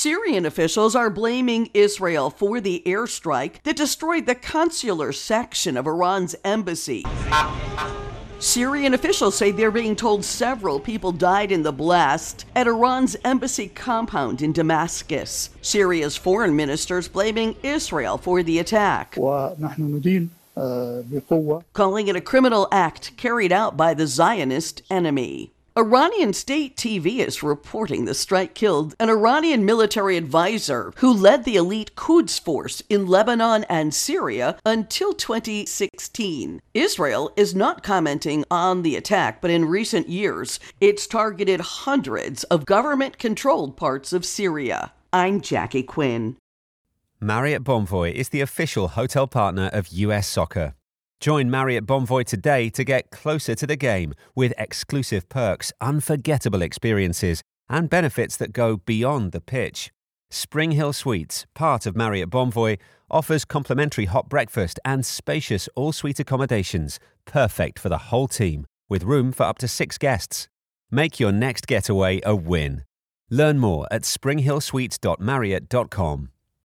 Syrian officials are blaming Israel for the airstrike that destroyed the consular section of Iran's embassy. Syrian officials say they're being told several people died in the blast at Iran's embassy compound in Damascus. Syria's foreign minister's blaming Israel for the attack, calling it a criminal act carried out by the Zionist enemy. Iranian state TV is reporting the strike killed an Iranian military advisor who led the elite Quds force in Lebanon and Syria until 2016. Israel is not commenting on the attack, but in recent years, it's targeted hundreds of government-controlled parts of Syria. I'm Jackie Quinn. Marriott Bonvoy is the official hotel partner of US Soccer. Join Marriott Bonvoy today to get closer to the game with exclusive perks, unforgettable experiences, and benefits that go beyond the pitch. Spring Hill Suites, part of Marriott Bonvoy, offers complimentary hot breakfast and spacious all-suite accommodations, perfect for the whole team, with room for up to 6 guests. Make your next getaway a win. Learn more at springhillsuites.marriott.com.